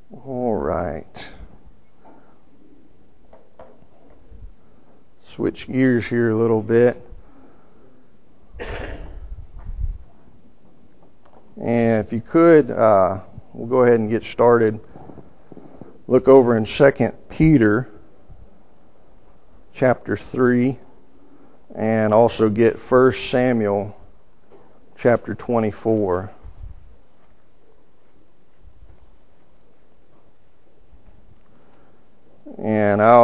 All right. Switch gears here a little bit. And if you could, we'll go ahead and get started. Look over in 2 Peter chapter 3 and also get 1 Samuel chapter 24. And I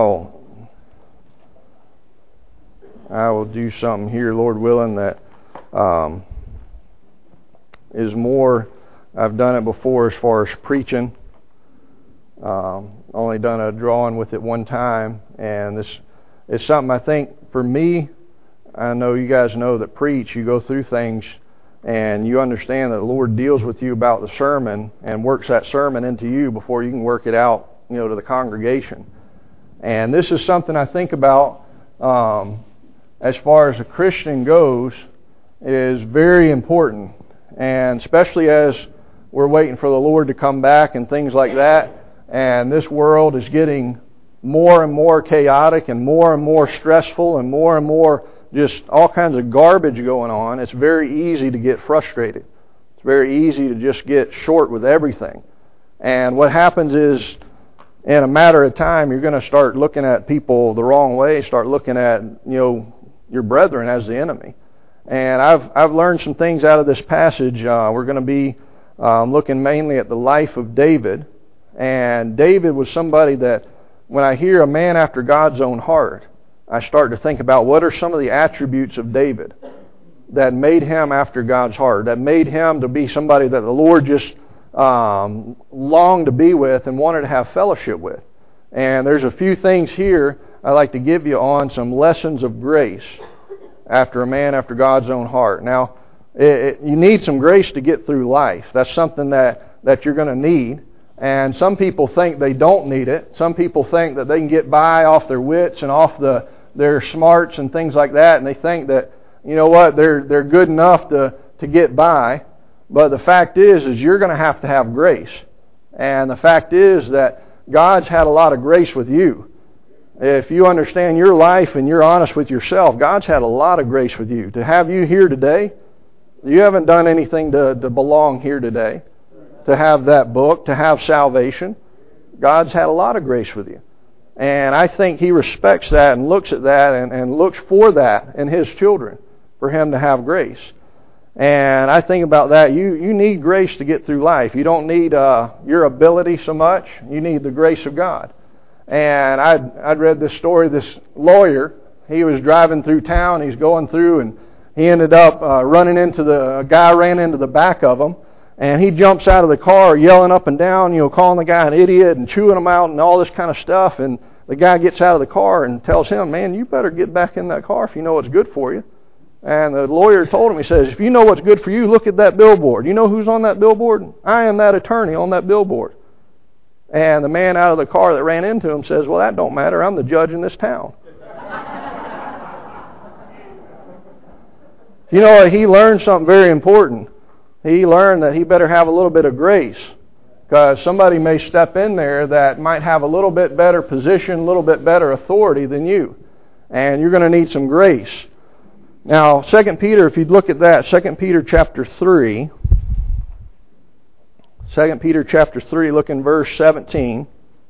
will do something here, Lord willing, that is more. I've done it before as far as preaching. Only done a drawing with it one time, and this is something I think for me. I know you guys know that preach, you go through things and you understand that the Lord deals with you about the sermon and works that sermon into you before you can work it out, to the congregation. And this is something I think about as far as a Christian goes, is very important, and especially as we're waiting for the Lord to come back and things like that. And this world is getting more and more chaotic and more stressful and more just all kinds of garbage going on. It's very easy to get frustrated. It's very easy to just get short with everything. And what happens is, in a matter of time, you're going to start looking at people the wrong way, start looking at, your brethren as the enemy. And I've learned some things out of this passage. We're going to be looking mainly at the life of David. And David was somebody that, when I hear a man after God's own heart, I start to think about what are some of the attributes of David that made him after God's heart, that made him to be somebody that the Lord just longed to be with and wanted to have fellowship with. And there's a few things here I'd like to give you on some lessons of grace after a man after God's own heart. Now, you need some grace to get through life. That's something that you're going to need. And some people think they don't need it. Some people think that they can get by off their wits and off their smarts and things like that. And they think that, they're good enough to get by. But the fact is you're going to have grace. And the fact is that God's had a lot of grace with you. If you understand your life and you're honest with yourself, God's had a lot of grace with you. To have you here today, you haven't done anything to belong here today. To have that book, to have salvation, God's had a lot of grace with you. And I think He respects that and looks at that and looks for that in His children, for Him to have grace. And I think about that. You need grace to get through life. You don't need your ability so much. You need the grace of God. And I'd read this story. This lawyer, he was driving through town. He's going through, and he ended up running into a guy ran into the back of him. And he jumps out of the car yelling up and down, calling the guy an idiot and chewing him out and all this kind of stuff. And the guy gets out of the car and tells him, "Man, you better get back in that car if you know what's good for you." And the lawyer told him, he says, "If you know what's good for you, look at that billboard. You know who's on that billboard? I am that attorney on that billboard." And the man out of the car that ran into him says, "Well, that don't matter. I'm the judge in this town." He learned something very important. He learned that he better have a little bit of grace, because somebody may step in there that might have a little bit better position, a little bit better authority than you. And you're going to need some grace. Now, 2 Peter, if you'd look at that, 2 Peter chapter 3. 2 Peter chapter 3, look in verse 17.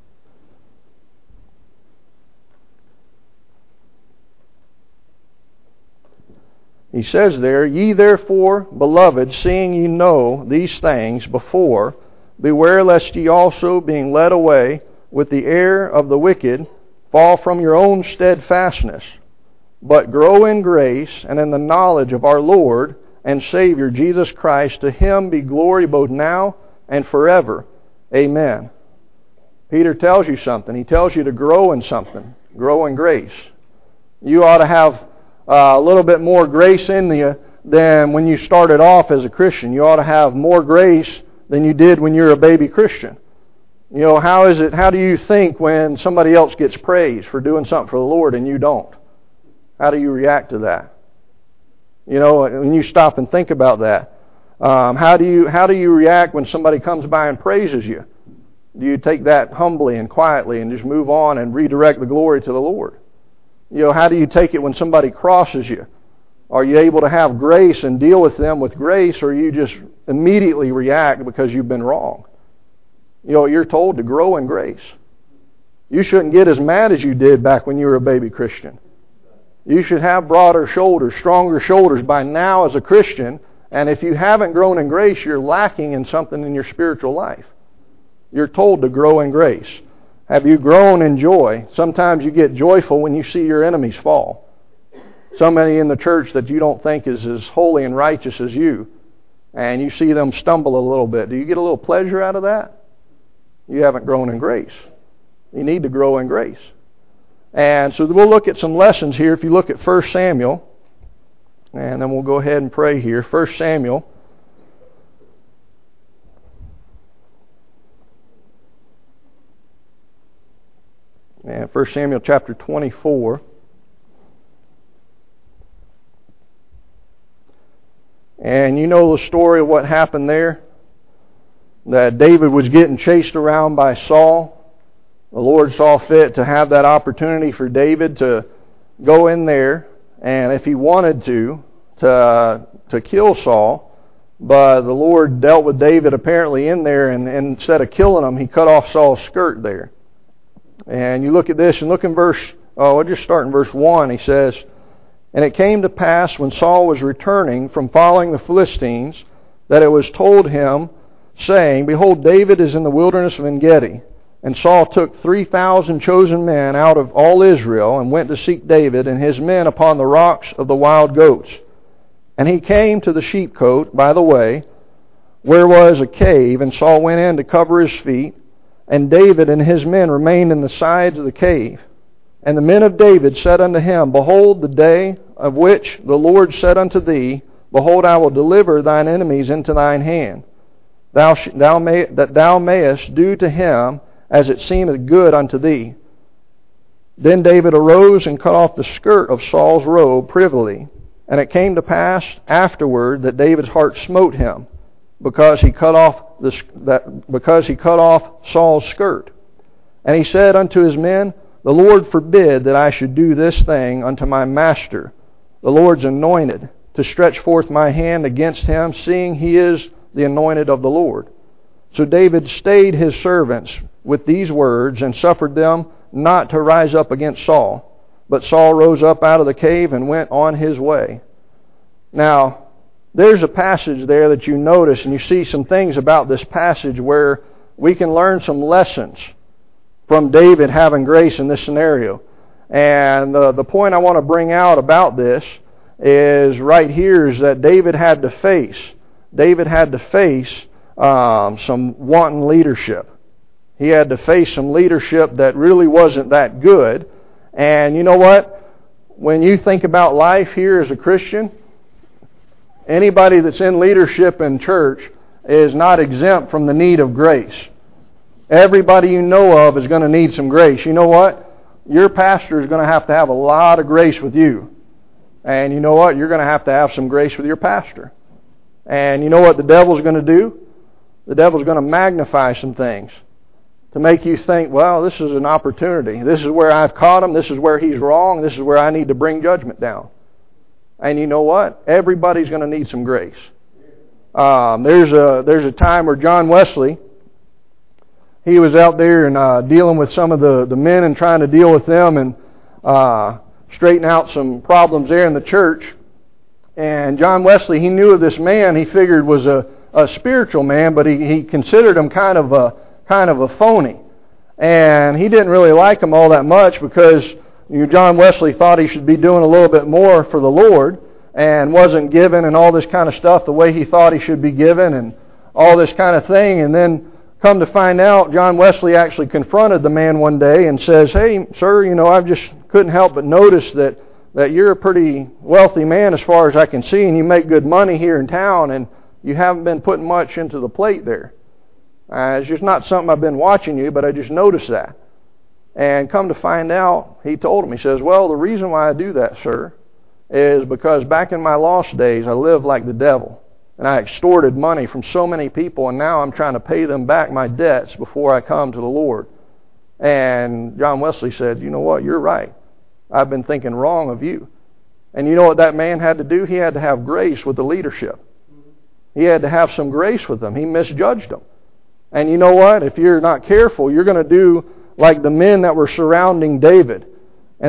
He says there, "Ye therefore, beloved, seeing ye know these things before, beware lest ye also, being led away with the error of the wicked, fall from your own steadfastness, but grow in grace and in the knowledge of our Lord and Savior Jesus Christ. To Him be glory both now and forever. Amen." Peter tells you something. He tells you to grow in something. Grow in grace. You ought to have a little bit more grace in you than when you started off as a Christian. You ought to have more grace than you did when you're a baby Christian. How do you think when somebody else gets praised for doing something for the Lord and you don't? How do you react to that? When you stop and think about that. How do you react when somebody comes by and praises you? Do you take that humbly and quietly and just move on and redirect the glory to the Lord? How do you take it when somebody crosses you? Are you able to have grace and deal with them with grace, or you just immediately react because you've been wrong? You're told to grow in grace. You shouldn't get as mad as you did back when you were a baby Christian. You should have broader shoulders, stronger shoulders by now as a Christian. And if you haven't grown in grace, you're lacking in something in your spiritual life. You're told to grow in grace. Have you grown in joy? Sometimes you get joyful when you see your enemies fall. Somebody in the church that you don't think is as holy and righteous as you, and you see them stumble a little bit. Do you get a little pleasure out of that? You haven't grown in grace. You need to grow in grace. And so we'll look at some lessons here. If you look at 1 Samuel, and then we'll go ahead and pray here. 1 Samuel. And 1 Samuel chapter 24. And you know the story of what happened there. That David was getting chased around by Saul. The Lord saw fit to have that opportunity for David to go in there, and if he wanted to kill Saul, but the Lord dealt with David apparently in there, and instead of killing him, he cut off Saul's skirt there. And you look at this, and look in I'll just start in verse 1. He says, "And it came to pass when Saul was returning from following the Philistines, that it was told him, saying, Behold, David is in the wilderness of En-gedi. And Saul took 3,000 chosen men out of all Israel, and went to seek David and his men upon the rocks of the wild goats. And he came to the sheepcote by the way, where was a cave, and Saul went in to cover his feet, and David and his men remained in the sides of the cave. And the men of David said unto him, Behold, the day of which the Lord said unto thee, Behold, I will deliver thine enemies into thine hand, that thou mayest do to him as it seemeth good unto thee. Then David arose and cut off the skirt of Saul's robe privily. And it came to pass afterward that David's heart smote him, because he cut off Saul's skirt. And he said unto his men, The Lord forbid that I should do this thing unto my master, the Lord's anointed, to stretch forth my hand against him, seeing he is the anointed of the Lord. So David stayed his servants with these words, and suffered them not to rise up against Saul. But Saul rose up out of the cave and went on his way." Now, there's a passage there that you notice, and you see some things about this passage where we can learn some lessons from David having grace in this scenario. And the point I want to bring out about this is right here is that David had to face some wanton leadership. He had to face some leadership that really wasn't that good. And you know what? When you think about life here as a Christian, anybody that's in leadership in church is not exempt from the need of grace. Everybody you know of is going to need some grace. You know what? Your pastor is going to have a lot of grace with you. And you know what? You're going to have some grace with your pastor. And you know what the devil's going to do? The devil's going to magnify some things to make you think, well, this is an opportunity. This is where I've caught him. This is where he's wrong. This is where I need to bring judgment down. And you know what? Everybody's going to need some grace. There's a time where John Wesley, he was out there and dealing with some of the men and trying to deal with them and straighten out some problems there in the church. And John Wesley, he knew of this man he figured was a spiritual man, but he considered him kind of a phony. And he didn't really like him all that much because John Wesley thought he should be doing a little bit more for the Lord and wasn't giving and all this kind of stuff the way he thought he should be given and all this kind of thing. And then come to find out, John Wesley actually confronted the man one day and says, "Hey, sir, I just couldn't help but notice that you're a pretty wealthy man as far as I can see, and you make good money here in town, and you haven't been putting much into the plate there. It's just not something I've been watching you, but I just noticed that." And come to find out, he told him, he says, "Well, the reason why I do that, sir, is because back in my lost days, I lived like the devil. and I extorted money from so many people, and now I'm trying to pay them back my debts before I come to the Lord. And John Wesley said, you know what, you're right. I've been thinking wrong of you. And you know what that man had to do? He had to have grace with the leadership. He had to have some grace with them. He misjudged them. And you know what? If you're not careful, you're going to do like the men that were surrounding David. And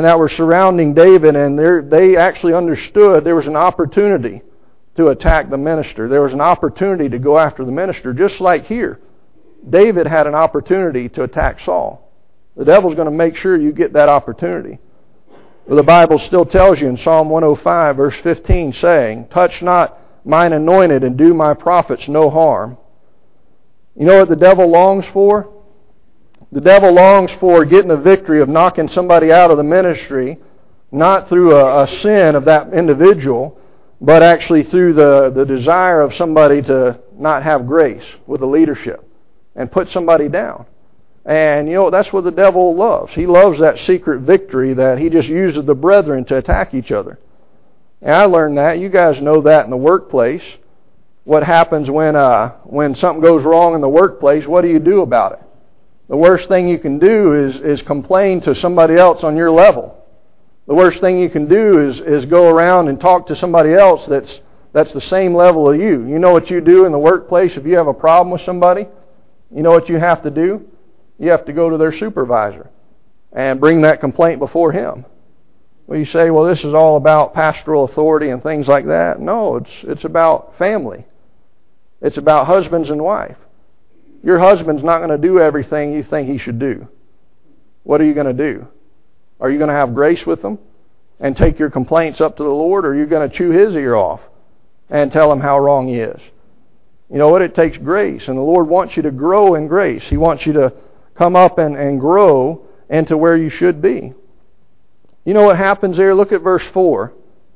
they actually understood there was an opportunity to attack the minister. There was an opportunity to go after the minister, just like here. David had an opportunity to attack Saul. The devil's going to make sure you get that opportunity. But the Bible still tells you in Psalm 105, verse 15, saying, touch not mine anointed and do my prophets no harm. You know what the devil longs for? The devil longs for getting the victory of knocking somebody out of the ministry, not through a sin of that individual, but actually through the desire of somebody to not have grace with the leadership and put somebody down. And, you know, that's what the devil loves. He loves that secret victory that he just uses the brethren to attack each other. And I learned that. You guys know that in the workplace. What happens when something goes wrong in the workplace, what do you do about it? The worst thing you can do is complain to somebody else on your level. The worst thing you can do is go around and talk to somebody else that's the same level as you. You know what you do in the workplace if you have a problem with somebody? You know what you have to do? You have to go to their supervisor and bring that complaint before him. Well, you say, well, this is all about pastoral authority and things like that. No, it's about family. It's about husbands and wife. Your husband's not going to do everything you think he should do. What are you going to do? Are you going to have grace with him and take your complaints up to the Lord, or are you going to chew his ear off and tell him how wrong he is? You know what? It takes grace, and the Lord wants you to grow in grace. He wants you to come up and grow into where you should be. You know what happens there? Look at verse 4.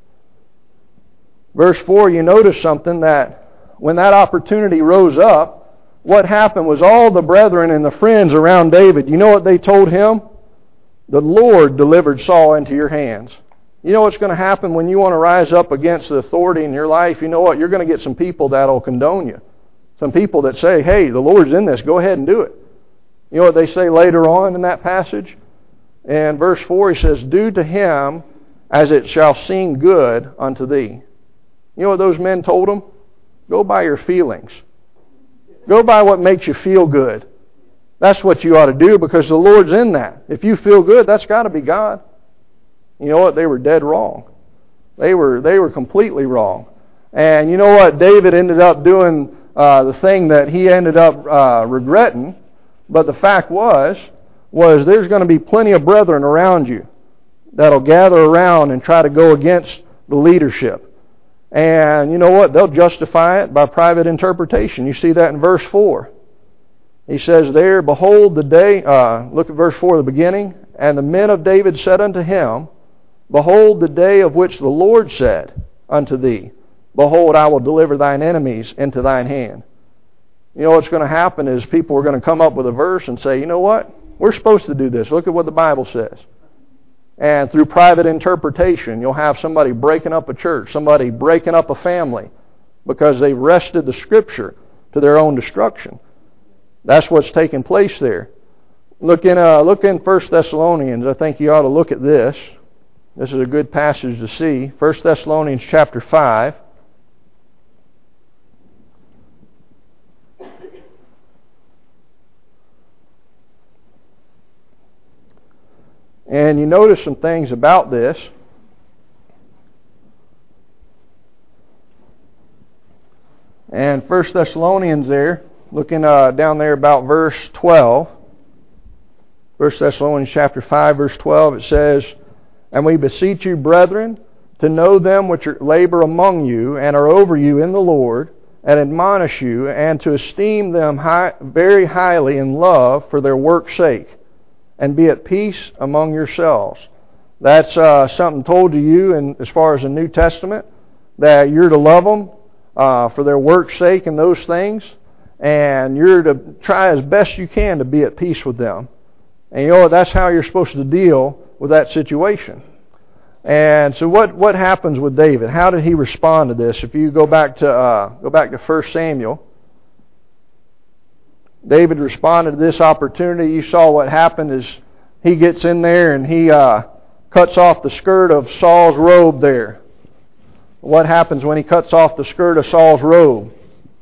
Verse 4, you notice something, that when that opportunity rose up, what happened was all the brethren and the friends around David, you know what they told him? The Lord delivered Saul into your hands. You know what's going to happen when you want to rise up against the authority in your life? You know what? You're going to get some people that will condone you. Some people that say, hey, the Lord's in this, go ahead and do it. You know what they say later on in that passage? In verse 4, he says, do to him as it shall seem good unto thee. You know what those men told him? Go by your feelings. Go by what makes you feel good. That's what you ought to do, because the Lord's in that. If you feel good, that's got to be God. You know what? They were dead wrong. They were completely wrong. And you know what? David ended up doing the thing that he ended up regretting. But the fact was there's going to be plenty of brethren around you that'll gather around and try to go against the leadership. And you know what? They'll justify it by private interpretation. You see that in verse 4. He says there, behold the day, look at verse 4 at the beginning, and the men of David said unto him, behold the day of which the Lord said unto thee, behold, I will deliver thine enemies into thine hand. You know what's going to happen is people are going to come up with a verse and say, you know what? We're supposed to do this. Look at what the Bible says. And through private interpretation, you'll have somebody breaking up a church, somebody breaking up a family, because they wrested the Scripture to their own destruction. That's what's taking place there. Look in 1 Thessalonians. I think you ought to look at this. This is a good passage to see. 1 Thessalonians chapter 5. And you notice some things about this. And 1 Thessalonians there, looking down there about verse 12. 1 Thessalonians chapter 5, verse 12, it says, and we beseech you, brethren, to know them which labor among you and are over you in the Lord, and admonish you, and to esteem them very highly in love for their work's sake, and be at peace among yourselves. That's something told to you in, as far as the New Testament, that you're to love them for their work's sake and those things, and you're to try as best you can to be at peace with them. And you know, that's how you're supposed to deal with that situation. And so what happens with David? How did he respond to this? If you go back to 1 Samuel, David responded to this opportunity. You saw what happened is he gets in there and he cuts off the skirt of Saul's robe there. What happens when he cuts off the skirt of Saul's robe?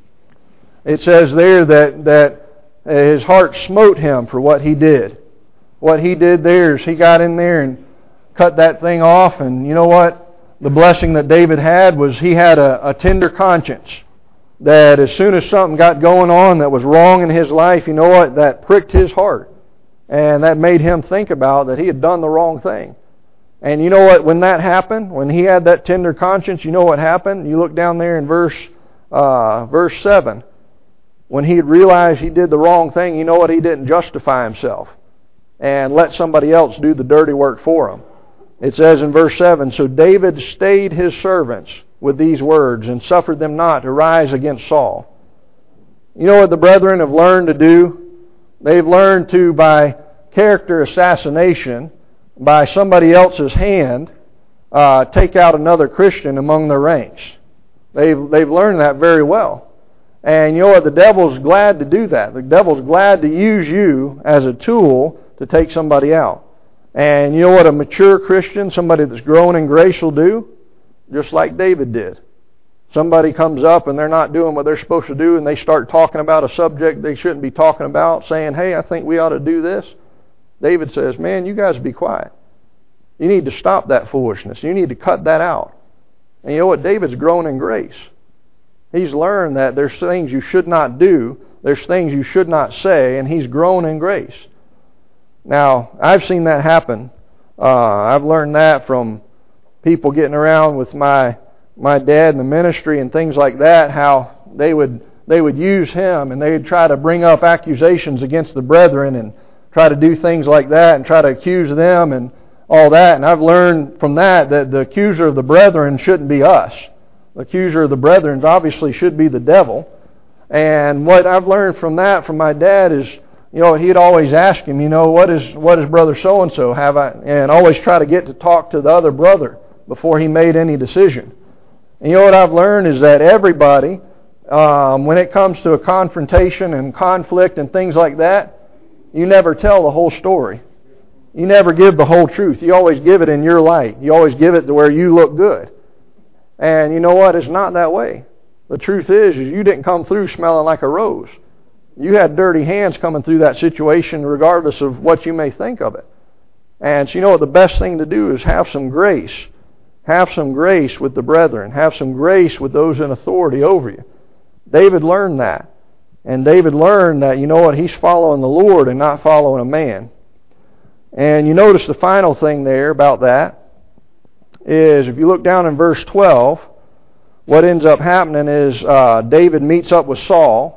It says there that his heart smote him for what he did. What he did there is he got in there and cut that thing off, and you know what? The blessing that David had was he had a tender conscience. That as soon as something got going on that was wrong in his life, you know what? That pricked his heart. And that made him think about that he had done the wrong thing. And you know what? When that happened, when he had that tender conscience, you know what happened? You look down there in verse 7. When he had realized he did the wrong thing, you know what? He didn't justify himself and let somebody else do the dirty work for him. It says in verse 7, "So David stayed his servants with these words and suffered them not to rise against Saul." You know what the brethren have learned to do? They've learned to, by character assassination, by somebody else's hand, take out another Christian among their ranks. They've learned that very well. And you know what? The devil's glad to do that. The devil's glad to use you as a tool to take somebody out. And you know what a mature Christian, somebody that's grown in grace, will do? Just like David did. Somebody comes up and they're not doing what they're supposed to do, and they start talking about a subject they shouldn't be talking about, saying, "Hey, I think we ought to do this." David says, "Man, you guys be quiet. You need to stop that foolishness. You need to cut that out." And you know what? David's grown in grace. He's learned that there's things you should not do, there's things you should not say, and he's grown in grace. Now, I've seen that happen. I've learned that from people getting around with my dad in the ministry and things like that, how they would use him and they would try to bring up accusations against the brethren and try to do things like that and try to accuse them and all that. And I've learned from that the accuser of the brethren shouldn't be us. The accuser of the brethren obviously should be the devil. And what I've learned from that from my dad is, you know, he'd always ask him, you know, what is brother so-and-so have I, and always try to get to talk to the other brother before he made any decision. And you know what I've learned is that everybody, when it comes to a confrontation and conflict and things like that, you never tell the whole story. You never give the whole truth. You always give it in your light. You always give it to where you look good. And you know what? It's not that way. The truth is you didn't come through smelling like a rose. You had dirty hands coming through that situation regardless of what you may think of it. And so you know what? The best thing to do is have some grace. Have some grace with the brethren. Have some grace with those in authority over you. David learned that. And David learned that, you know what? He's following the Lord and not following a man. And you notice the final thing there about that is, if you look down in verse 12, what ends up happening is David meets up with Saul,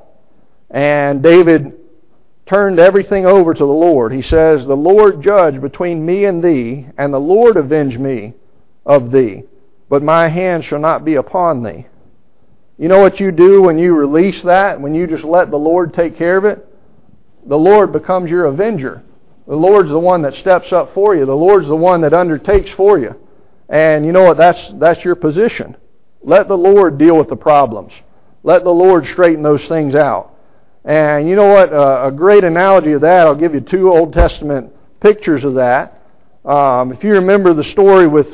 and David turned everything over to the Lord. He says, "The Lord judge between me and thee, and the Lord avenge me of thee, but my hand shall not be upon thee." You know what you do when you release that, when you just let the Lord take care of it? The Lord becomes your avenger. The Lord's the one that steps up for you. The Lord's the one that undertakes for you. And you know what? That's your position. Let the Lord deal with the problems. Let the Lord straighten those things out. And you know what? A great analogy of that, I'll give you 2 Old Testament pictures of that. If you remember the story with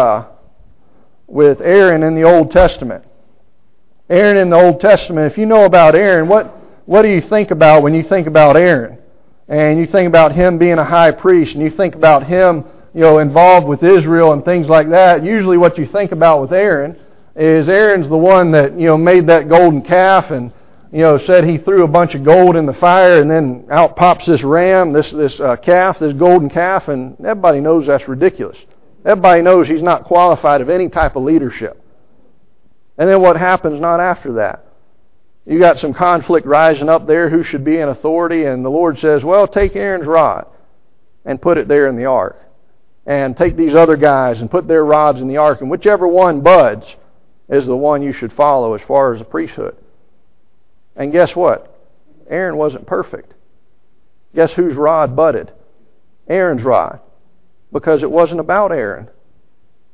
Aaron in the Old Testament. Aaron in the Old Testament, if you know about Aaron, what do you think about when you think about Aaron? And you think about him being a high priest, and you think about him, you know, involved with Israel and things like that. Usually what you think about with Aaron is Aaron's the one that, you know, made that golden calf and, you know, said he threw a bunch of gold in the fire, and then out pops this ram, this calf, this golden calf, and everybody knows that's ridiculous. Everybody knows he's not qualified of any type of leadership. And then what happens not after that? You got some conflict rising up there, who should be in authority, and the Lord says, well, take Aaron's rod and put it there in the ark. And take these other guys and put their rods in the ark, and whichever one buds is the one you should follow as far as the priesthood. And guess what? Aaron wasn't perfect. Guess whose rod budded? Aaron's rod. Because it wasn't about Aaron.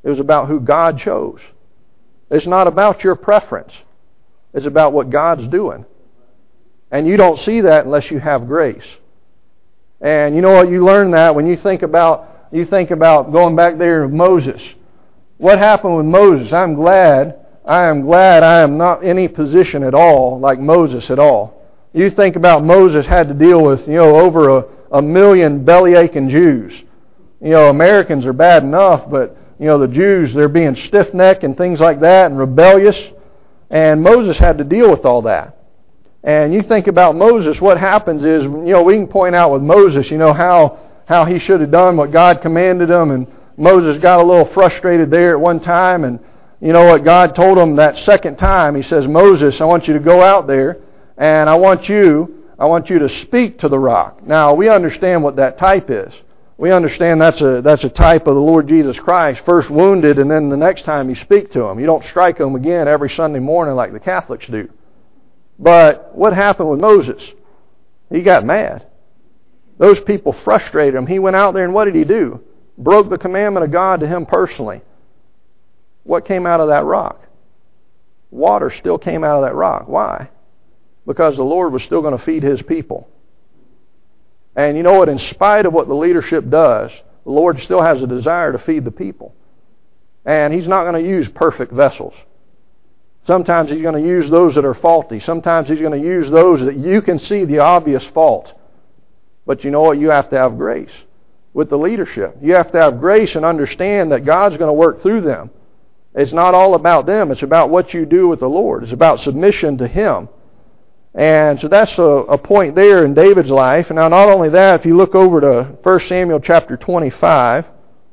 It was about who God chose. It's not about your preference. It's about what God's doing. And you don't see that unless you have grace. And you know what? You learn that when you think about going back there to Moses. What happened with Moses? I am glad I am not in any position at all like Moses at all. You think about Moses had to deal with, over a million belly-aching Jews. Americans are bad enough, but, the Jews, they're being stiff-necked and things like that and rebellious. And Moses had to deal with all that. And you think about Moses, what happens is, we can point out with Moses, how he should have done what God commanded him. And Moses got a little frustrated there at one time. And you know what God told him that second time? He says, Moses, I want you to go out there and I want you to speak to the rock. Now, we understand what that type is. We understand that's a type of the Lord Jesus Christ, first wounded, and then the next time you speak to him. You don't strike him again every Sunday morning like the Catholics do. But what happened with Moses? He got mad. Those people frustrated him. He went out there and what did he do? Broke the commandment of God to him personally. What came out of that rock? Water still came out of that rock. Why? Because the Lord was still going to feed His people. And you know what? In spite of what the leadership does, the Lord still has a desire to feed the people. And He's not going to use perfect vessels. Sometimes He's going to use those that are faulty. Sometimes He's going to use those that you can see the obvious fault. But you know what? You have to have grace with the leadership. You have to have grace and understand that God's going to work through them. It's not all about them. It's about what you do with the Lord. It's about submission to Him. And so that's a point there in David's life. And now not only that, if you look over to 1 Samuel chapter 25.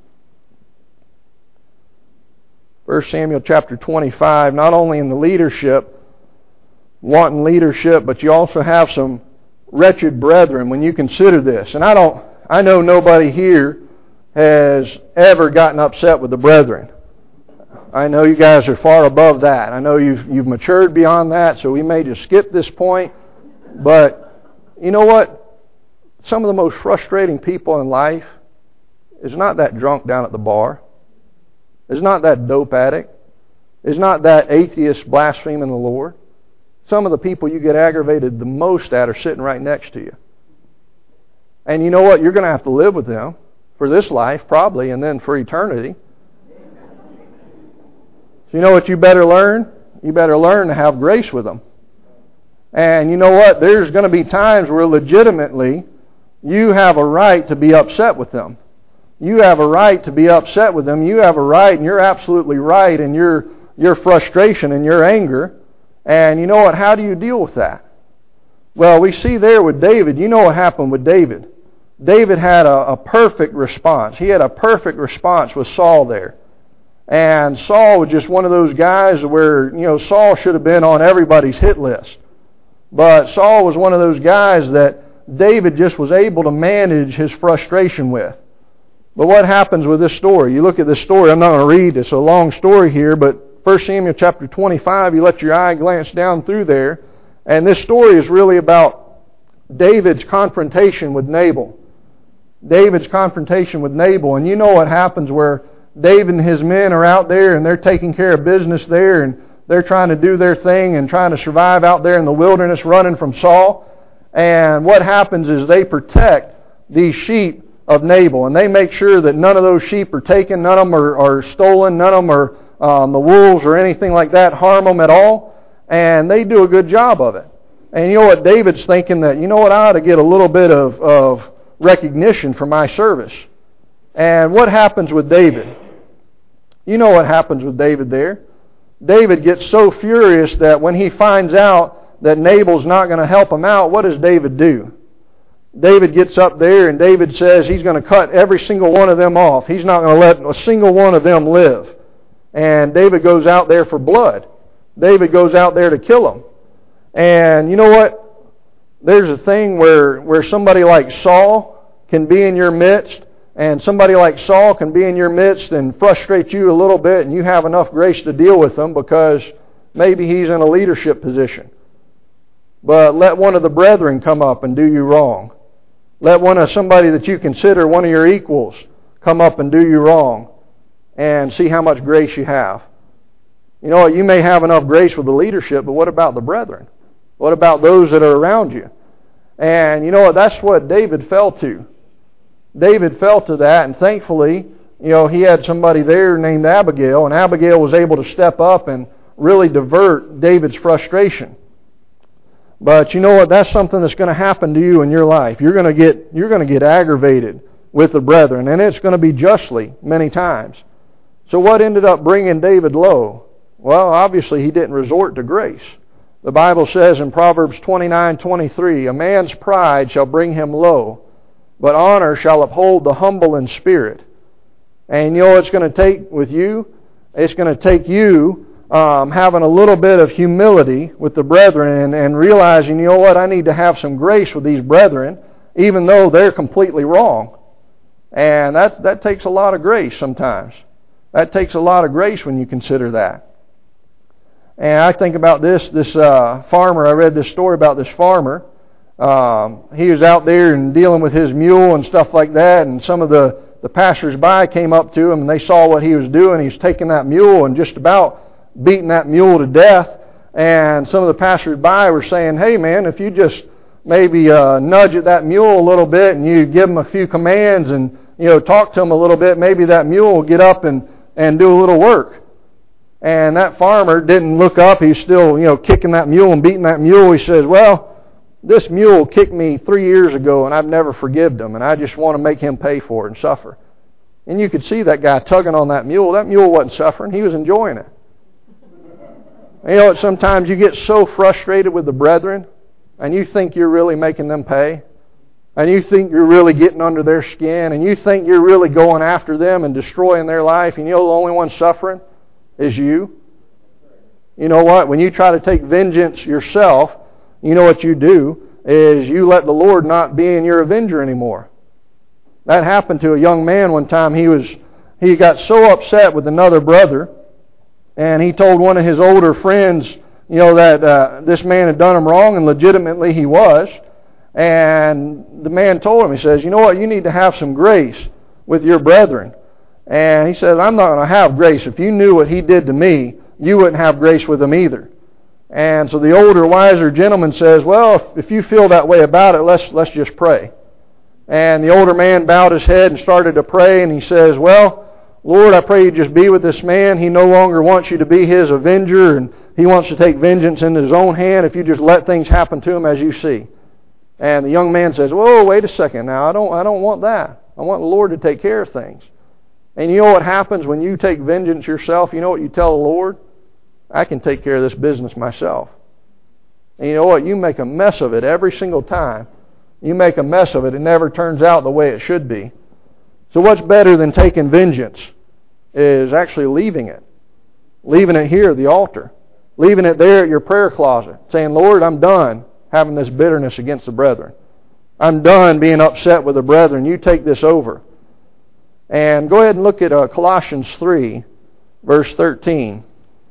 1 Samuel chapter 25, not only in the leadership, wanting leadership, but you also have some wretched brethren when you consider this. And I know nobody here has ever gotten upset with the brethren. I know you guys are far above that. I know you've matured beyond that, so we may just skip this point. But you know what? Some of the most frustrating people in life is not that drunk down at the bar. Is not that dope addict. Is not that atheist blaspheming the Lord. Some of the people you get aggravated the most at are sitting right next to you. And you know what? You're going to have to live with them for this life, probably, and then for eternity. So you know what you better learn? You better learn to have grace with them. And you know what? There's going to be times where legitimately you have a right to be upset with them. You have a right to be upset with them. You have a right, and you're absolutely right in your frustration and your anger. And you know what? How do you deal with that? Well, we see there with David, you know what happened with David. David had a perfect response. He had a perfect response with Saul there. And Saul was just one of those guys where, Saul should have been on everybody's hit list. But Saul was one of those guys that David just was able to manage his frustration with. But what happens with this story? You look at this story, I'm not going to read, it's a long story here, but 1 Samuel chapter 25, you let your eye glance down through there, and this story is really about David's confrontation with Nabal. David's confrontation with Nabal, and you know what happens where David and his men are out there and they're taking care of business there and they're trying to do their thing and trying to survive out there in the wilderness running from Saul. And what happens is they protect these sheep of Nabal and they make sure that none of those sheep are taken, none of them are stolen, none of them are the wolves or anything like that harm them at all. And they do a good job of it. And you know what? David's thinking that, I ought to get a little bit of recognition for my service. And what happens with David? You know what happens with David there. David gets so furious that when he finds out that Nabal's not going to help him out, what does David do? David gets up there and David says he's going to cut every single one of them off. He's not going to let a single one of them live. And David goes out there for blood. David goes out there to kill them. And you know what? There's a thing where somebody like Saul can be in your midst, and somebody like Saul can be in your midst and frustrate you a little bit, and you have enough grace to deal with them because maybe he's in a leadership position. But let one of the brethren come up and do you wrong. Let somebody that you consider one of your equals come up and do you wrong. and see how much grace you have. You know, you may have enough grace with the leadership, but what about the brethren? What about those that are around you? And you know what? That's what David fell to. David fell to that, and thankfully, you know, he had somebody there named Abigail, and Abigail was able to step up and really divert David's frustration. But you know what? That's something that's going to happen to you in your life. You're going to get aggravated with the brethren, and it's going to be justly many times. So what ended up bringing David low? Well, obviously he didn't resort to grace. The Bible says in Proverbs 29:23, "A man's pride shall bring him low, but honor shall uphold the humble in spirit." And you know what it's going to take with you? It's going to take you having a little bit of humility with the brethren and realizing, you know what, I need to have some grace with these brethren, even though they're completely wrong. And that takes a lot of grace sometimes. That takes a lot of grace when you consider that. And I think about this farmer. I read this story about this farmer. He was out there and dealing with his mule and stuff like that, and some of the passers-by came up to him and they saw what he was doing. He's taking that mule and just about beating that mule to death. And some of the passers-by were saying, "Hey man, if you just maybe nudge at that mule a little bit and you give him a few commands and talk to him a little bit, maybe that mule will get up and do a little work." And that farmer didn't look up. He's still kicking that mule and beating that mule. He says, "Well, this mule kicked me 3 years ago and I've never forgiven him, and I just want to make him pay for it and suffer." And you could see that guy tugging on that mule. That mule wasn't suffering. He was enjoying it. You know what? Sometimes you get so frustrated with the brethren and you think you're really making them pay, and you think you're really getting under their skin, and you think you're really going after them and destroying their life, and the only one suffering is you. You know what? When you try to take vengeance yourself, you know what you do is you let the Lord not be in your avenger anymore. That happened to a young man one time. He got so upset with another brother, and he told one of his older friends, that this man had done him wrong, and legitimately he was. And the man told him, he says, "You know what? You need to have some grace with your brethren." And he said, "I'm not going to have grace. If you knew what he did to me, you wouldn't have grace with him either." And so the older, wiser gentleman says, "Well, if you feel that way about it, let's just pray." And the older man bowed his head and started to pray, and he says, "Well, Lord, I pray you just be with this man. He no longer wants you to be his avenger, and he wants to take vengeance into his own hand if you just let things happen to him as you see." And the young man says, "Whoa, wait a second now. I don't want that. I want the Lord to take care of things." And you know what happens when you take vengeance yourself? You know what you tell the Lord? "I can take care of this business myself." And you know what? You make a mess of it every single time. You make a mess of it. It never turns out the way it should be. So what's better than taking vengeance is actually leaving it. Leaving it here at the altar. Leaving it there at your prayer closet. Saying, "Lord, I'm done having this bitterness against the brethren. I'm done being upset with the brethren. You take this over." And go ahead and look at Colossians 3, verse 13.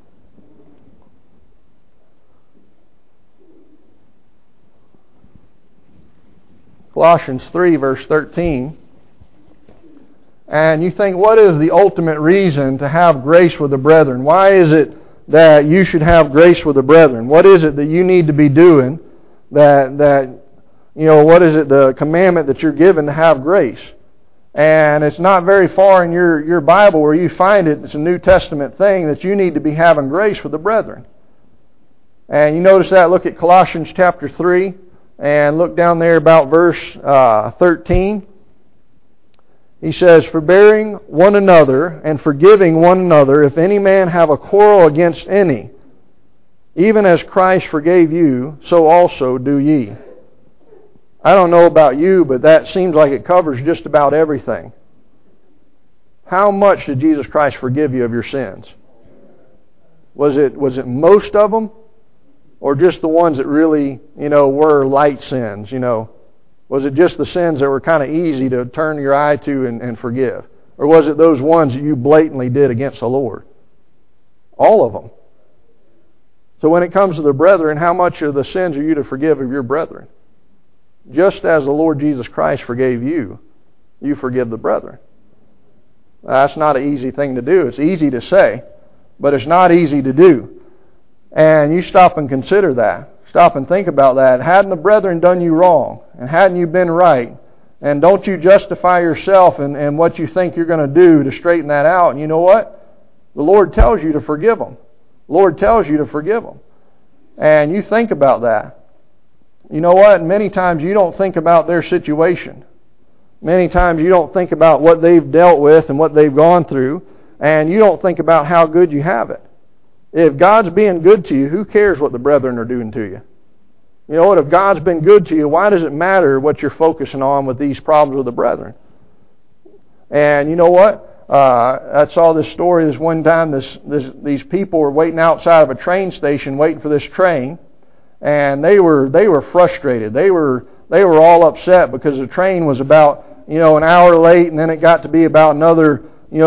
Colossians 3, verse 13. And you think, what is the ultimate reason to have grace with the brethren? Why is it that you should have grace with the brethren? What is it that you need to be doing what is it, the commandment that you're given to have grace? And it's not very far in your Bible where you find it. It's a New Testament thing that you need to be having grace with the brethren. And you notice that. Look at Colossians chapter 3 and look down there about verse 13. He says, "Forbearing one another and forgiving one another, if any man have a quarrel against any, even as Christ forgave you, so also do ye." I don't know about you, but that seems like it covers just about everything. How much did Jesus Christ forgive you of your sins? Was it most of them? Or just the ones that really, were light sins, Was it just the sins that were kind of easy to turn your eye to and forgive? Or was it those ones that you blatantly did against the Lord? All of them. So when it comes to the brethren, how much of the sins are you to forgive of your brethren? Just as the Lord Jesus Christ forgave you, you forgive the brethren. That's not an easy thing to do. It's easy to say, but it's not easy to do. And you stop and consider that. Stop and think about that. Hadn't the brethren done you wrong? And hadn't you been right? And don't you justify yourself and what you think you're going to do to straighten that out. And you know what? The Lord tells you to forgive them. The Lord tells you to forgive them. And you think about that. You know what? Many times you don't think about their situation. Many times you don't think about what they've dealt with and what they've gone through. And you don't think about how good you have it. If God's being good to you, who cares what the brethren are doing to you? You know what? If God's been good to you, why does it matter what you're focusing on with these problems with the brethren? And you know what? I saw this story this one time. These people were waiting outside of a train station, waiting for this train, and they were frustrated. They were all upset because the train was about an hour late, and then it got to be about another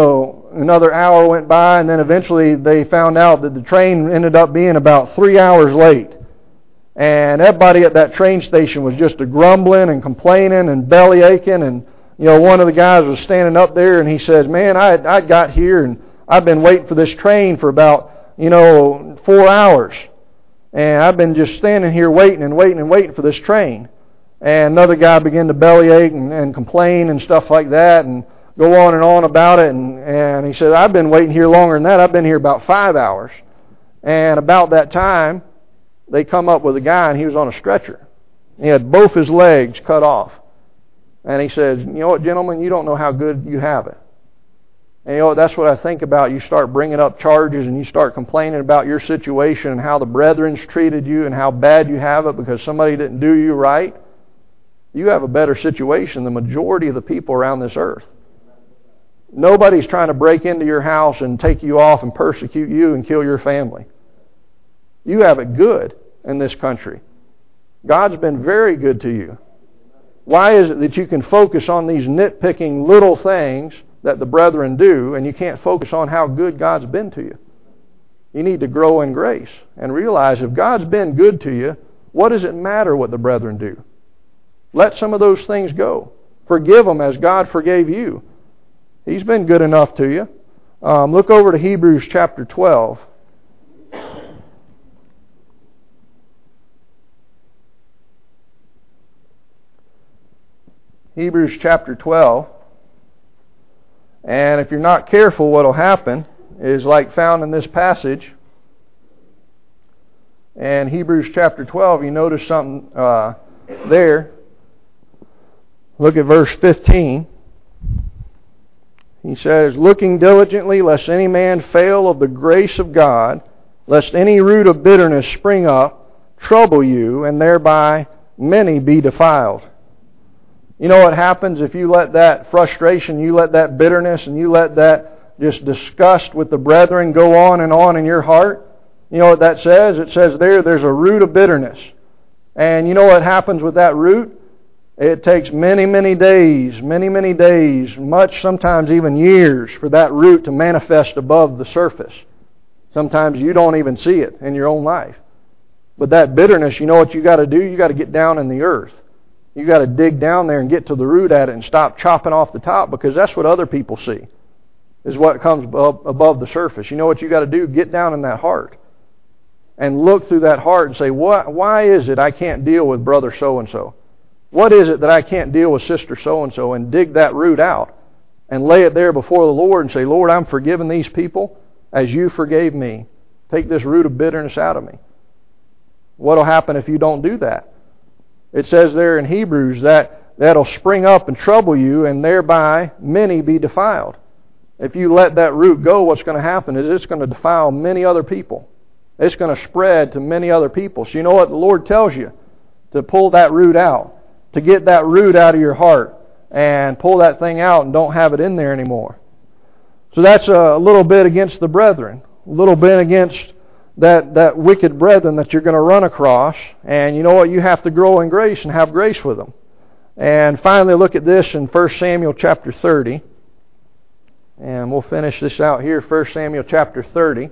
hour went by, and then eventually they found out that the train ended up being about 3 hours late. And everybody at that train station was just grumbling and complaining and belly aching. And one of the guys was standing up there and he says, "Man, I got here and I've been waiting for this train for about 4 hours, and I've been just standing here waiting and waiting and waiting for this train." And another guy began to bellyache and complain and stuff like that and go on about it. And he said, "I've been waiting here longer than that. I've been here about 5 hours." And about that time, they come up with a guy, and he was on a stretcher. He had both his legs cut off. And he says, "You know what, gentlemen, you don't know how good you have it." And that's what I think about. You start bringing up charges and you start complaining about your situation and how the brethren's treated you and how bad you have it because somebody didn't do you right. You have a better situation than the majority of the people around this earth. Nobody's trying to break into your house and take you off and persecute you and kill your family. You have it good in this country. God's been very good to you. Why is it that you can focus on these nitpicking little things that the brethren do and you can't focus on how good God's been to you? You need to grow in grace and realize if God's been good to you, what does it matter what the brethren do? Let some of those things go. Forgive them as God forgave you. He's been good enough to you. Look over to Hebrews chapter 12. Hebrews chapter 12. And if you're not careful, what will happen is like found in this passage. And Hebrews chapter 12, you notice something there. Look at verse 15. He says, "Looking diligently, lest any man fail of the grace of God, lest any root of bitterness spring up, trouble you, and thereby many be defiled." You know what happens if you let that frustration, you let that bitterness, and you let that just disgust with the brethren go on in your heart? You know what that says? It says there's a root of bitterness. And you know what happens with that root? It takes many, many days, much, sometimes even years, for that root to manifest above the surface. Sometimes you don't even see it in your own life. But that bitterness, you know what you got to do? You got to get down in the earth. You got to dig down there and get to the root at it and stop chopping off the top, because that's what other people see, is what comes above the surface. You know what you got to do? Get down in that heart and look through that heart and say, why is it I can't deal with brother so-and-so? What is it that I can't deal with sister so-and-so? And dig that root out and lay it there before the Lord and say, "Lord, I'm forgiving these people as you forgave me. Take this root of bitterness out of me." What will happen if you don't do that? It says there in Hebrews that'll spring up and trouble you, and thereby many be defiled. If you let that root go, what's going to happen is it's going to defile many other people. It's going to spread to many other people. So you know what the Lord tells you? To pull that root out. To get that root out of your heart and pull that thing out and don't have it in there anymore. So that's a little bit against the brethren. A little bit against that wicked brethren that you're going to run across. And you know what? You have to grow in grace and have grace with them. And finally, look at this in 1 Samuel chapter 30. And we'll finish this out here, 1 Samuel chapter 30.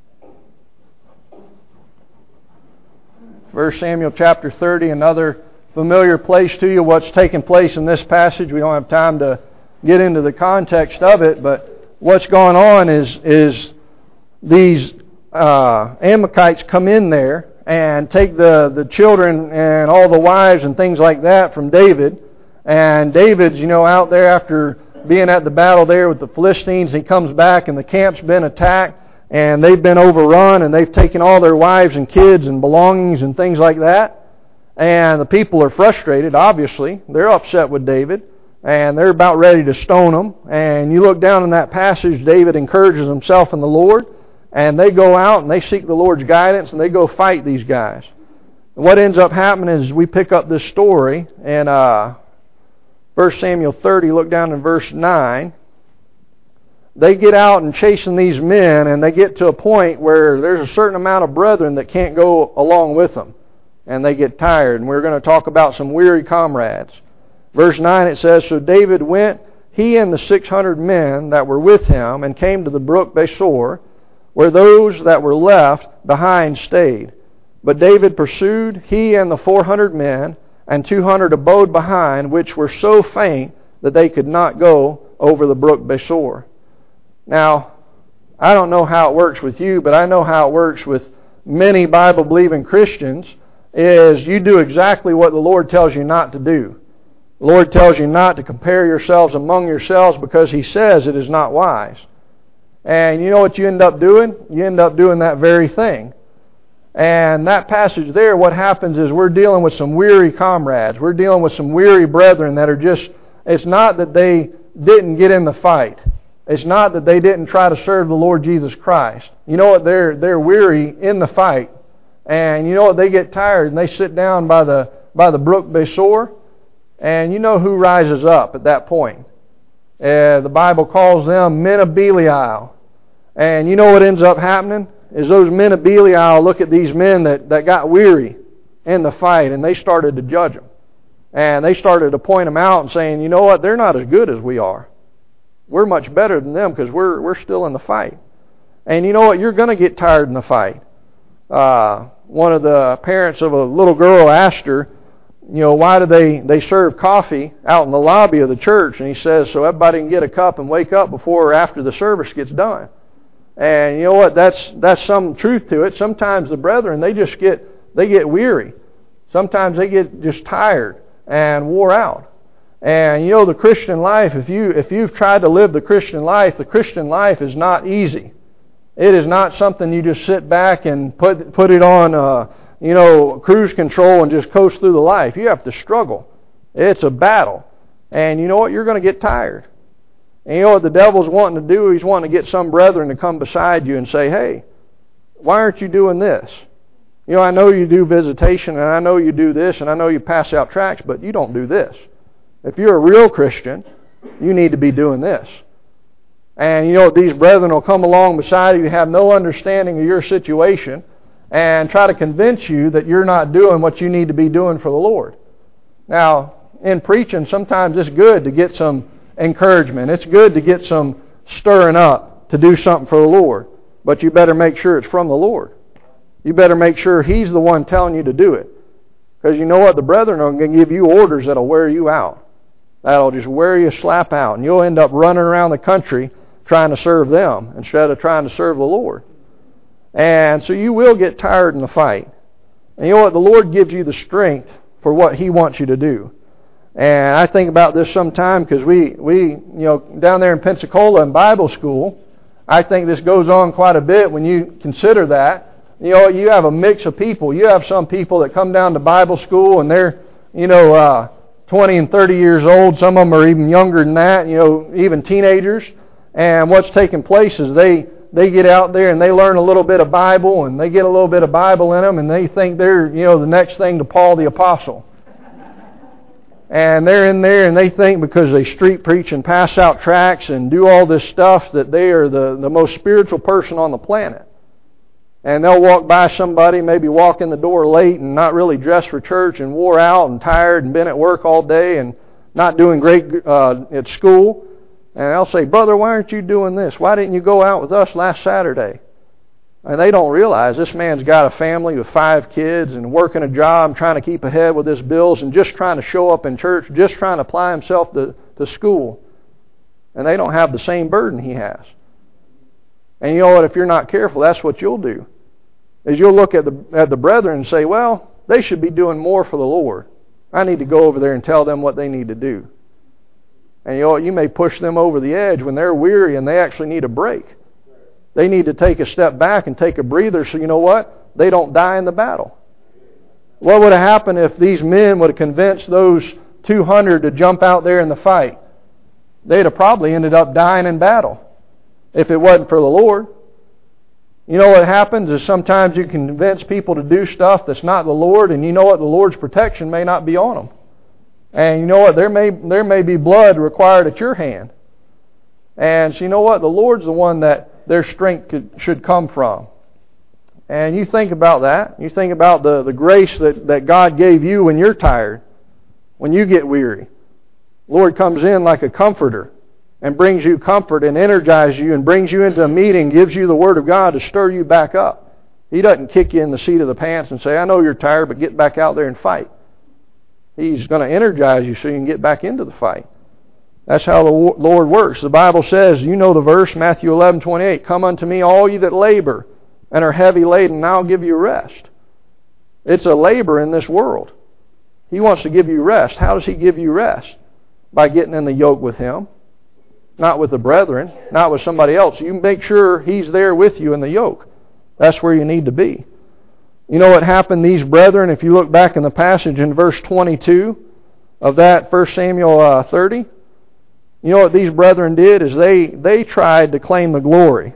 1 Samuel chapter 30, another familiar place to you what's taking place in this passage. We don't have time to get into the context of it, but what's going on is these Amalekites come in there and take the children and all the wives and things like that from David. And David's, out there after being at the battle there with the Philistines. He comes back and the camp's been attacked and they've been overrun and they've taken all their wives and kids and belongings and things like that. And the people are frustrated, obviously. They're upset with David and they're about ready to stone him. And you look down in that passage, David encourages himself in the Lord. And they go out and they seek the Lord's guidance and they go fight these guys. And what ends up happening is we pick up this story in 1 Samuel 30, look down in verse 9. They get out and chasing these men and they get to a point where there's a certain amount of brethren that can't go along with them. And they get tired. And we're going to talk about some weary comrades. Verse 9 it says, So David went, he and the 600 men that were with him, and came to the brook Besor, where those that were left behind stayed. But David pursued, he and the 400 men, and 200 abode behind, which were so faint that they could not go over the brook Besor. Now, I don't know how it works with you, but I know how it works with many Bible-believing Christians, is you do exactly what the Lord tells you not to do. The Lord tells you not to compare yourselves among yourselves because He says it is not wise. And you know what you end up doing? You end up doing that very thing. And that passage there, what happens is we're dealing with some weary comrades. We're dealing with some weary brethren that are just, it's not that they didn't get in the fight. It's not that they didn't try to serve the Lord Jesus Christ. You know what? They're weary in the fight. And you know what? They get tired and they sit down by the brook Besor. And you know who rises up at that point? The Bible calls them men of Belial. And you know what ends up happening? Is those men of Belial look at these men that got weary in the fight and they started to judge them. And they started to point them out and saying, you know what, they're not as good as we are. We're much better than them because we're still in the fight. And you know what, you're going to get tired in the fight. One of the parents of a little girl asked her, why do they serve coffee out in the lobby of the church? And he says, so everybody can get a cup and wake up before or after the service gets done. And you know what? That's some truth to it. Sometimes the brethren, they get weary. Sometimes they get just tired and wore out. And the Christian life, if you've tried to live the Christian life is not easy. It is not something you just sit back and put it on cruise control and just coast through the life. You have to struggle. It's a battle. And you know what? You're going to get tired. And you know what the devil's wanting to do? He's wanting to get some brethren to come beside you and say, hey, why aren't you doing this? I know you do visitation and I know you do this and I know you pass out tracts, but you don't do this. If you're a real Christian, you need to be doing this. And you know what? These brethren will come along beside you, have no understanding of your situation, and try to convince you that you're not doing what you need to be doing for the Lord. Now, in preaching, sometimes it's good to get some encouragement. It's good to get some stirring up to do something for the Lord. But you better make sure it's from the Lord. You better make sure He's the one telling you to do it. Because you know what? The brethren are going to give you orders that'll wear you out. That'll just wear you slap out. And you'll end up running around the country trying to serve them instead of trying to serve the Lord. And so you will get tired in the fight. And you know what? The Lord gives you the strength for what He wants you to do. And I think about this sometime because we down there in Pensacola in Bible school, I think this goes on quite a bit when you consider that. You have a mix of people. You have some people that come down to Bible school and they're, 20 and 30 years old. Some of them are even younger than that, even teenagers. And what's taking place is they get out there and they learn a little bit of Bible and they get a little bit of Bible in them and they think they're, the next thing to Paul the Apostle. And they're in there and they think because they street preach and pass out tracts and do all this stuff that they are the most spiritual person on the planet. And they'll walk by somebody, maybe walk in the door late and not really dressed for church and wore out and tired and been at work all day and not doing great at school. And I'll say, brother, why aren't you doing this? Why didn't you go out with us last Saturday? And they don't realize this man's got a family with 5 kids and working a job, trying to keep ahead with his bills and just trying to show up in church, just trying to apply himself to school. And they don't have the same burden he has. And you know what? If you're not careful, that's what you'll do. Is you'll look at the brethren and say, well, they should be doing more for the Lord. I need to go over there and tell them what they need to do. And you know what? You may push them over the edge when they're weary and they actually need a break. They need to take a step back and take a breather so you know what? They don't die in the battle. What would have happened if these men would have convinced those 200 to jump out there in the fight? They'd have probably ended up dying in battle if it wasn't for the Lord. You know what happens is sometimes you can convince people to do stuff that's not the Lord, and you know what? The Lord's protection may not be on them. And you know what? There may be blood required at your hand. And so you know what? The Lord's the one that their strength should come from. And you think about that. You think about the grace that God gave you when you're tired, when you get weary. The Lord comes in like a comforter and brings you comfort and energizes you and brings you into a meeting, gives you the Word of God to stir you back up. He doesn't kick you in the seat of the pants and say, I know you're tired, but get back out there and fight. He's going to energize you so you can get back into the fight. That's how the Lord works. The Bible says, you know the verse, Matthew 11:28, come unto me, all ye that labor and are heavy laden, and I'll give you rest. It's a labor in this world. He wants to give you rest. How does He give you rest? By getting in the yoke with Him. Not with the brethren, not with somebody else. You make sure He's there with you in the yoke. That's where you need to be. You know what happened? These brethren, if you look back in the passage in verse 22 of that 1 Samuel 30, you know what these brethren did is they tried to claim the glory.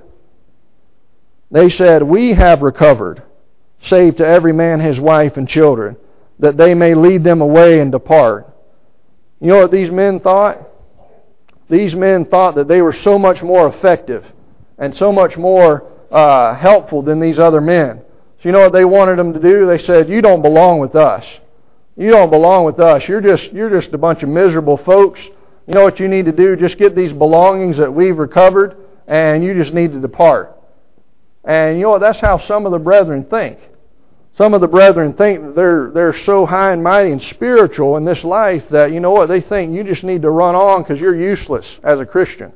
They said, we have recovered, save to every man his wife and children, that they may lead them away and depart. You know what these men thought? These men thought that they were so much more effective and so much more helpful than these other men. So you know what they wanted them to do? They said, you don't belong with us. You don't belong with us. You're just a bunch of miserable folks. You know what you need to do? Just get these belongings that we've recovered, and you just need to depart. And you know what? That's how some of the brethren think. Some of the brethren think that they're so high and mighty and spiritual in this life that, you know what, they think you just need to run on because you're useless as a Christian.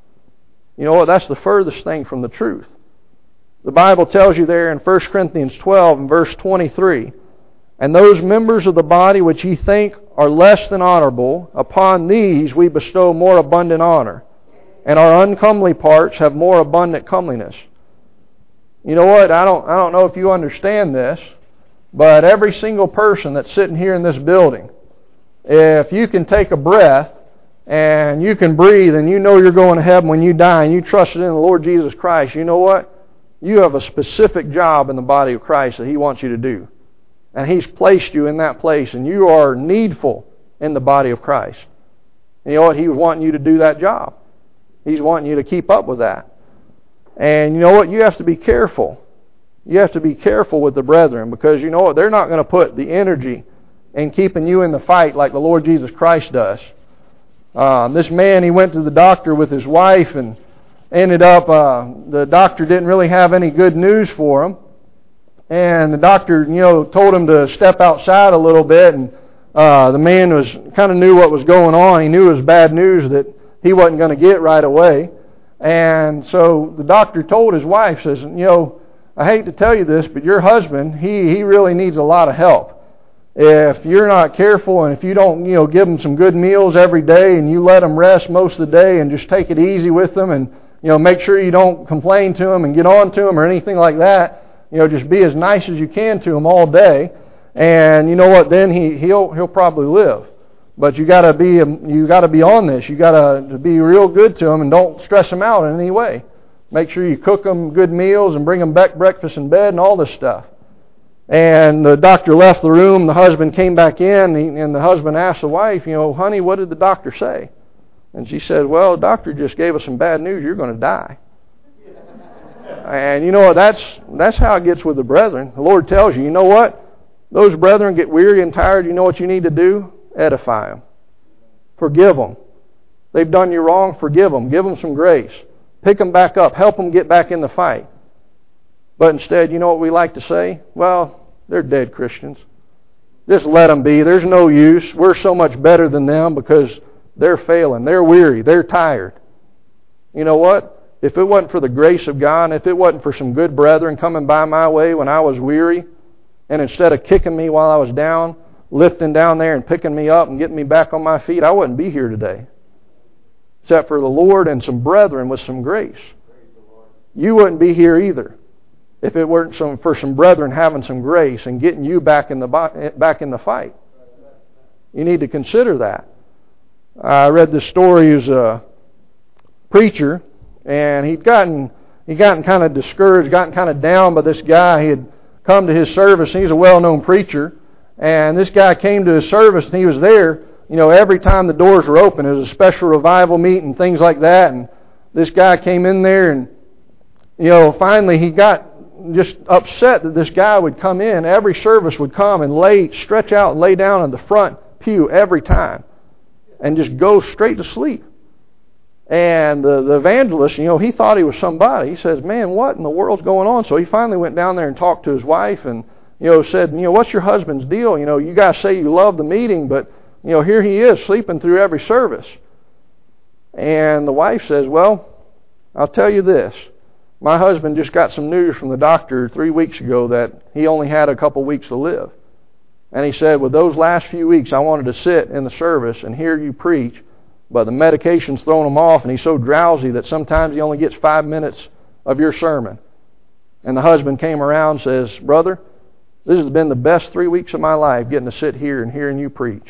You know what? That's the furthest thing from the truth. The Bible tells you there in 1 Corinthians 12 and verse 23, and those members of the body which ye think are less than honorable, upon these we bestow more abundant honor, and our uncomely parts have more abundant comeliness. You know what? I don't know if you understand this, but every single person that's sitting here in this building, if you can take a breath and you can breathe and you know you're going to heaven when you die and you trusted in the Lord Jesus Christ, you know what? You have a specific job in the body of Christ that He wants you to do. And He's placed you in that place, and you are needful in the body of Christ. And you know what? He's wanting you to do that job. He's wanting you to keep up with that. And you know what? You have to be careful. You have to be careful with the brethren, because you know what? They're not going to put the energy in keeping you in the fight like the Lord Jesus Christ does. This man, he went to the doctor with his wife and ended up, the doctor didn't really have any good news for him. And the doctor, you know, told him to step outside a little bit, and the man kind of knew what was going on. He knew it was bad news that he wasn't going to get right away. And so the doctor told his wife, says, you know, I hate to tell you this, but your husband, he really needs a lot of help. If you're not careful and if you don't, you know, give him some good meals every day and you let him rest most of the day and just take it easy with him and, you know, make sure you don't complain to him and get on to him or anything like that, you know, just be as nice as you can to him all day. And you know what? Then he'll probably live. But you got to be on this. You got to be real good to them and don't stress them out in any way. Make sure you cook them good meals and bring them back breakfast in bed and all this stuff. And the doctor left the room. The husband came back in, and the husband asked the wife, you know, honey, what did the doctor say? And she said, well, the doctor just gave us some bad news. You're going to die. And you know what? That's how it gets with the brethren. The Lord tells you, you know what? Those brethren get weary and tired. You know what you need to do? Edify them. Forgive them. They've done you wrong. Forgive them. Give them some grace. Pick them back up. Help them get back in the fight. But instead, you know what we like to say? Well, they're dead Christians. Just let them be. There's no use. We're so much better than them because they're failing. They're weary. They're tired. You know what? If it wasn't for the grace of God, and if it wasn't for some good brethren coming by my way when I was weary, and instead of kicking me while I was down, lifting down there and picking me up and getting me back on my feet, I wouldn't be here today. Except for the Lord and some brethren with some grace. You wouldn't be here either if it weren't for some brethren having some grace and getting you back in the fight. You need to consider that. I read this story as a preacher, and he'd gotten kind of discouraged, gotten kind of down by this guy. He had come to his service, and he's a well-known preacher. And this guy came to his service, and he was there, every time the doors were open. It was a special revival meeting, things like that. And this guy came in there, and, finally he got just upset that this guy would come in. Every service would come and stretch out and lay down in the front pew every time and just go straight to sleep. And the evangelist, he thought he was somebody. He says, man, what in the world's going on? So he finally went down there and talked to his wife and, said, what's your husband's deal? You guys say you love the meeting, but, here he is sleeping through every service. And the wife says, well, I'll tell you this. My husband just got some news from the doctor 3 weeks ago that he only had a couple weeks to live. And he said, with those last few weeks, I wanted to sit in the service and hear you preach, but the medication's throwing him off, and he's so drowsy that sometimes he only gets 5 minutes of your sermon. And the husband came around and says, brother, this has been the best 3 weeks of my life, getting to sit here and hearing you preach.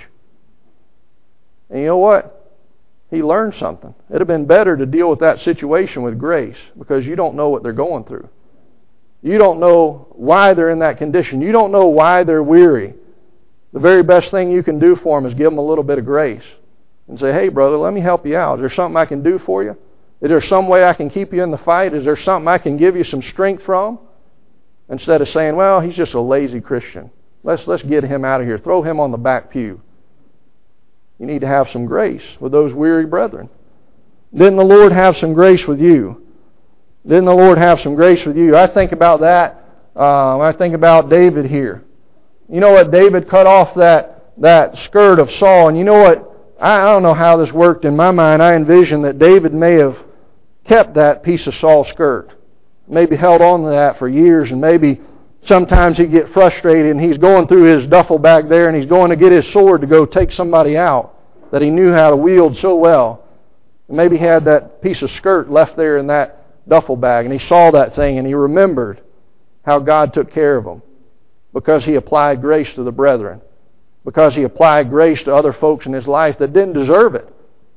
And you know what? He learned something. It would have been better to deal with that situation with grace, because you don't know what they're going through. You don't know why they're in that condition. You don't know why they're weary. The very best thing you can do for them is give them a little bit of grace and say, hey, brother, let me help you out. Is there something I can do for you? Is there some way I can keep you in the fight? Is there something I can give you some strength from? Instead of saying, well, he's just a lazy Christian. Let's get him out of here. Throw him on the back pew. You need to have some grace with those weary brethren. Didn't the Lord have some grace with you? Didn't the Lord have some grace with you? I think about that. I think about David here. You know what? David cut off that skirt of Saul. And you know what? I don't know how this worked in my mind. I envision that David may have kept that piece of Saul's skirt. Maybe held on to that for years, and maybe sometimes he'd get frustrated and he's going through his duffel bag there and he's going to get his sword to go take somebody out that he knew how to wield so well. And maybe he had that piece of skirt left there in that duffel bag, and he saw that thing and he remembered how God took care of him because he applied grace to the brethren, because he applied grace to other folks in his life that didn't deserve it.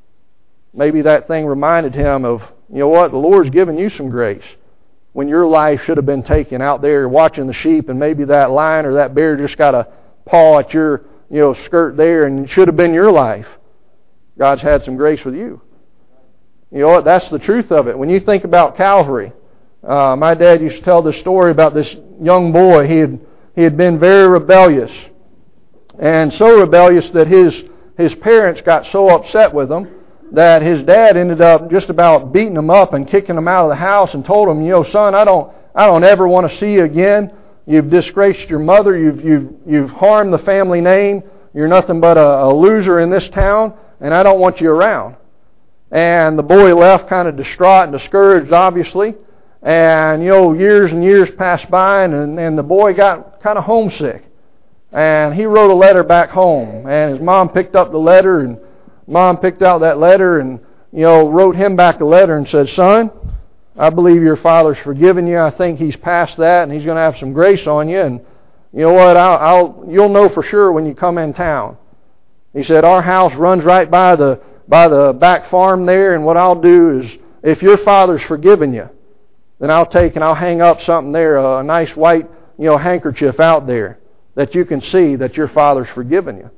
Maybe that thing reminded him of, you know what, the Lord's given you some grace when your life should have been taken out there watching the sheep, and maybe that lion or that bear just got a paw at your skirt there, and it should have been your life. God's had some grace with you. You know what? That's the truth of it. When you think about Calvary, my dad used to tell this story about this young boy. He had been very rebellious, and so rebellious that his parents got so upset with him that his dad ended up just about beating him up and kicking him out of the house and told him, son, I don't ever want to see you again. You've disgraced your mother. You've harmed the family name. You're nothing but a loser in this town, and I don't want you around. And the boy left kind of distraught and discouraged, obviously. And, years and years passed by, and the boy got kind of homesick. And he wrote a letter back home. And his mom picked up the letter, and Mom picked out that letter and, wrote him back a letter and said, son, I believe your father's forgiven you. I think he's past that, and he's going to have some grace on you. And you know what? You'll know for sure when you come in town. He said, our house runs right by the back farm there, and what I'll do is, if your father's forgiven you, then I'll take and I'll hang up something there, a nice white, handkerchief out there that you can see that your father's forgiven you.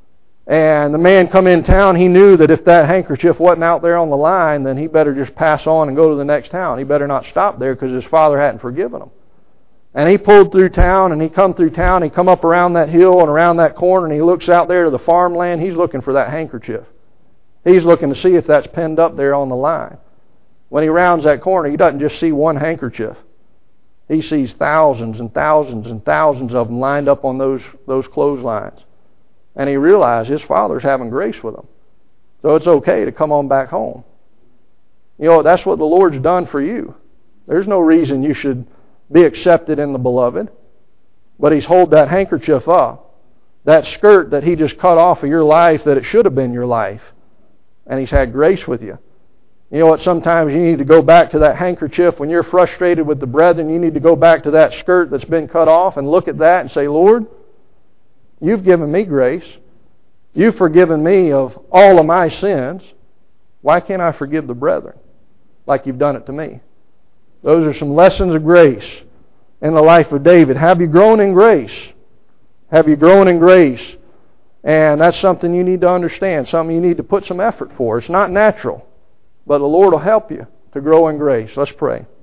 And the man come in town, he knew that if that handkerchief wasn't out there on the line, then he better just pass on and go to the next town. He better not stop there because his father hadn't forgiven him. And he pulled through town, and he come through town, he come up around that hill and around that corner, and he looks out there to the farmland. He's looking for that handkerchief. He's looking to see if that's pinned up there on the line. When he rounds that corner, he doesn't just see one handkerchief. He sees thousands and thousands and thousands of them lined up on those clotheslines. And he realized his Father's having grace with him. So it's okay to come on back home. You know, that's what the Lord's done for you. There's no reason you should be accepted in the Beloved. But He's hold that handkerchief up, that skirt that He just cut off of your life that it should have been your life. And He's had grace with you. You know what? Sometimes you need to go back to that handkerchief. When you're frustrated with the brethren, you need to go back to that skirt that's been cut off and look at that and say, Lord, You've given me grace. You've forgiven me of all of my sins. Why can't I forgive the brethren like You've done it to me? Those are some lessons of grace in the life of David. Have you grown in grace? Have you grown in grace? And that's something you need to understand, something you need to put some effort for. It's not natural, but the Lord will help you to grow in grace. Let's pray.